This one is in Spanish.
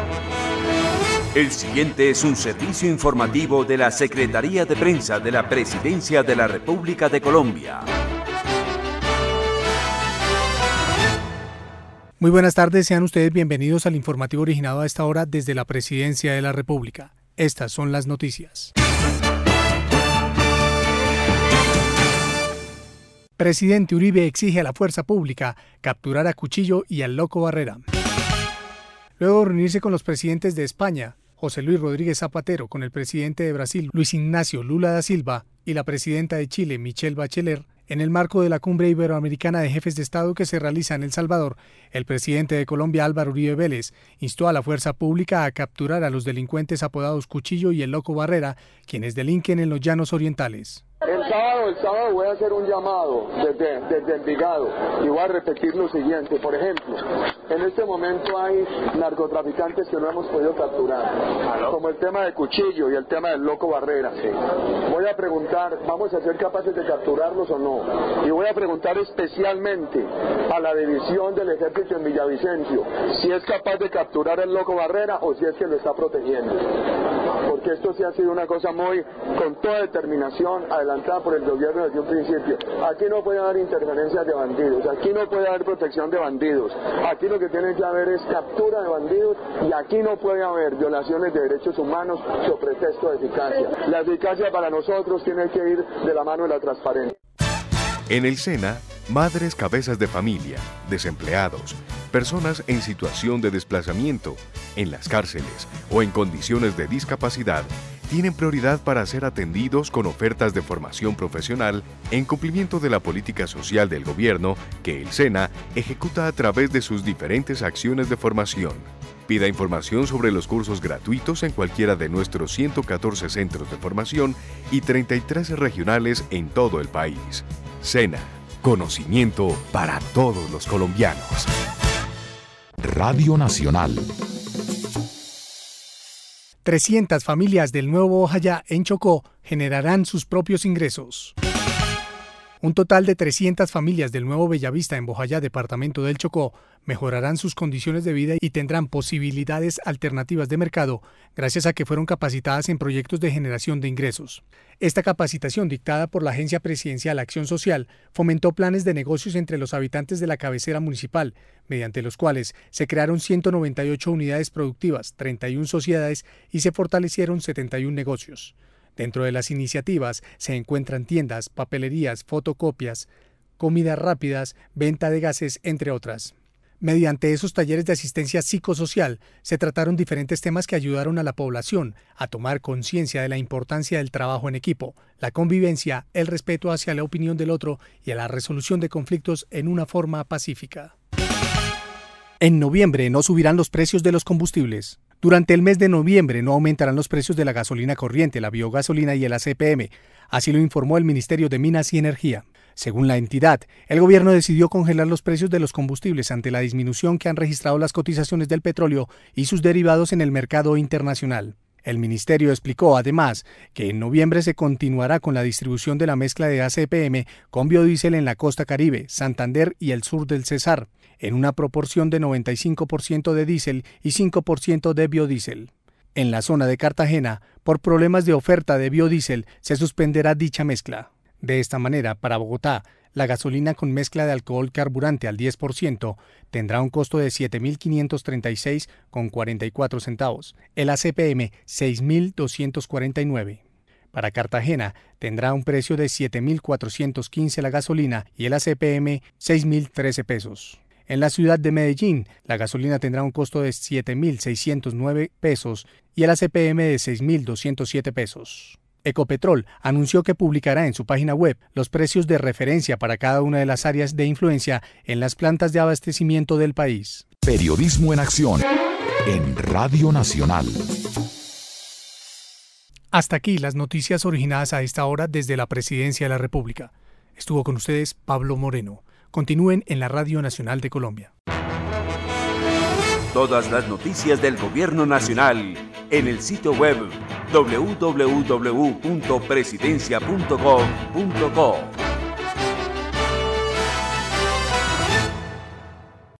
El siguiente es un servicio informativo de la Secretaría de Prensa de la Presidencia de la República de Colombia. Muy buenas tardes, sean ustedes bienvenidos al informativo originado a esta hora desde la Presidencia de la República. Estas son las noticias. Presidente Uribe exige a la fuerza pública capturar a Cuchillo y al Loco Barrera. Luego de reunirse con los presidentes de España, José Luis Rodríguez Zapatero, con el presidente de Brasil, Luis Ignacio Lula da Silva, y la presidenta de Chile, Michelle Bachelet, en el marco de la Cumbre Iberoamericana de Jefes de Estado que se realiza en El Salvador, el presidente de Colombia, Álvaro Uribe Vélez, instó a la fuerza pública a capturar a los delincuentes apodados Cuchillo y el Loco Barrera, quienes delinquen en los llanos orientales. El sábado voy a hacer un llamado desde Envigado y voy a repetir lo siguiente. Por ejemplo, en este momento hay narcotraficantes que no hemos podido capturar, como el tema de Cuchillo y el tema del Loco Barrera. Voy a preguntar, ¿vamos a ser capaces de capturarlos o no? Y voy a preguntar especialmente a la división del ejército en Villavicencio si es capaz de capturar al Loco Barrera o si es que lo está protegiendo. Porque esto sí ha sido una cosa muy, con toda determinación, adelantada por el gobierno desde un principio. Aquí no puede haber interferencias de bandidos, aquí no puede haber protección de bandidos, aquí lo que tiene que haber es captura de bandidos y aquí no puede haber violaciones de derechos humanos sobre pretexto de eficacia. La eficacia para nosotros tiene que ir de la mano de la transparencia. En el SENA, madres cabezas de familia, desempleados, personas en situación de desplazamiento, en las cárceles o en condiciones de discapacidad, tienen prioridad para ser atendidos con ofertas de formación profesional en cumplimiento de la política social del gobierno que el SENA ejecuta a través de sus diferentes acciones de formación. Pida información sobre los cursos gratuitos en cualquiera de nuestros 114 centros de formación y 33 regionales en todo el país. SENA, conocimiento para todos los colombianos. Radio Nacional. 300 familias del Nuevo Bojayá en Chocó generarán sus propios ingresos. Un total de 300 familias del Nuevo Bellavista en Bojayá, departamento del Chocó, mejorarán sus condiciones de vida y tendrán posibilidades alternativas de mercado gracias a que fueron capacitadas en proyectos de generación de ingresos. Esta capacitación, dictada por la Agencia Presidencial Acción Social, fomentó planes de negocios entre los habitantes de la cabecera municipal, mediante los cuales se crearon 198 unidades productivas, 31 sociedades y se fortalecieron 71 negocios. Dentro de las iniciativas se encuentran tiendas, papelerías, fotocopias, comidas rápidas, venta de gases, entre otras. Mediante esos talleres de asistencia psicosocial se trataron diferentes temas que ayudaron a la población a tomar conciencia de la importancia del trabajo en equipo, la convivencia, el respeto hacia la opinión del otro y a la resolución de conflictos en una forma pacífica. En noviembre no subirán los precios de los combustibles. Durante el mes de noviembre no aumentarán los precios de la gasolina corriente, la biogasolina y el ACPM, así lo informó el Ministerio de Minas y Energía. Según la entidad, el gobierno decidió congelar los precios de los combustibles ante la disminución que han registrado las cotizaciones del petróleo y sus derivados en el mercado internacional. El ministerio explicó además que en noviembre se continuará con la distribución de la mezcla de ACPM con biodiesel en la costa Caribe, Santander y el sur del Cesar, en una proporción de 95% de diésel y 5% de biodiesel. En la zona de Cartagena, por problemas de oferta de biodiesel, se suspenderá dicha mezcla. De esta manera, para Bogotá, la gasolina con mezcla de alcohol carburante al 10% tendrá un costo de 7.536,44 centavos, el ACPM 6.249. Para Cartagena tendrá un precio de 7.415 la gasolina y el ACPM 6.013 pesos. En la ciudad de Medellín, la gasolina tendrá un costo de 7.609 pesos y el ACPM de 6.207 pesos. Ecopetrol anunció que publicará en su página web los precios de referencia para cada una de las áreas de influencia en las plantas de abastecimiento del país. Periodismo en acción en Radio Nacional. Hasta aquí las noticias originadas a esta hora desde la Presidencia de la República. Estuvo con ustedes Pablo Moreno. Continúen en la Radio Nacional de Colombia. Todas las noticias del Gobierno Nacional en el sitio web www.presidencia.gov.co.